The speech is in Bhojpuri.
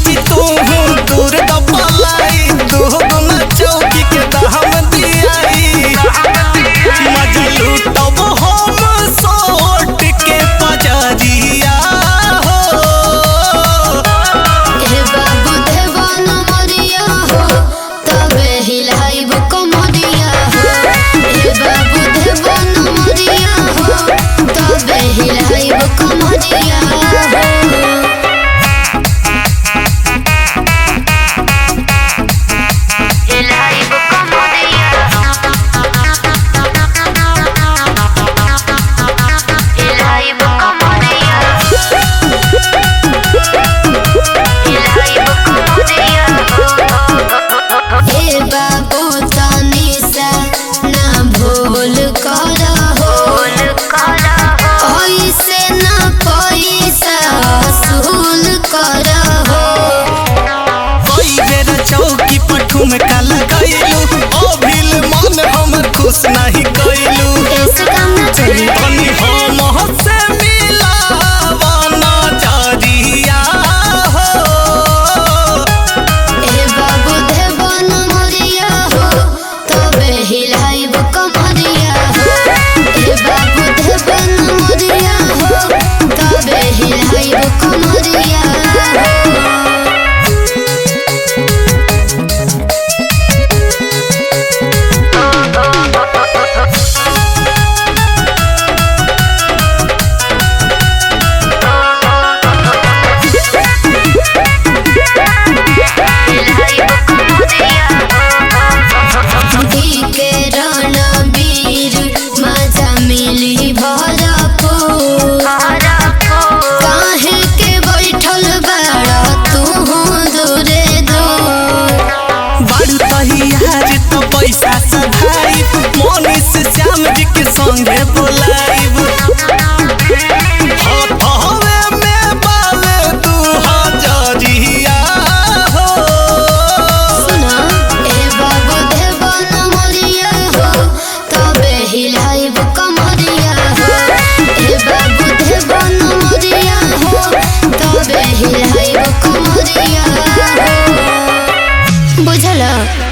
चाची तू दूर दबलाई दो गुना चौकी के दहम दियाई मजा लूटब हम सोट के पजरिया हो ए बाबू देवान मरिया हो तबे हिलाइब कमरिया हो ए बाबू देवान मरिया हो तबे हिलाइब कमरिया हो में काला गइलू ओ भील मन हमर खुश नहीं गइलू ऐसे काम ना चली तनी हम से मिलावा नजरिया हो ए बाबू देवान मरिया हो तबे हिलाइब कमरिया हो ए बाबू देवान मरिया हो तबे हिलाइब कमरिया हो पैसा सधाई मोनिस श्याम जी के संगे बोलाइब हवे में बाले 2000 हो सुना ए बाबू देवान मरिया हो तबे हिलाइब कमरिया हो ए बाबू देवान मरिया हो तबे हिलाइब कमरिया हो बुझला।